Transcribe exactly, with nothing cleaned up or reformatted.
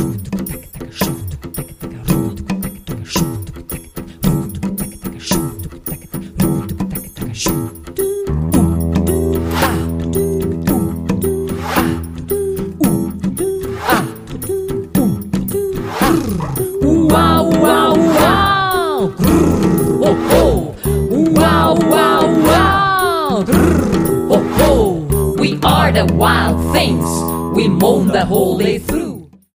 Uau, uau, uau! Grrr, oh, oh! Uau, uau, uau! Grrr, oh, oh! We are the wild things. We moan the whole day through.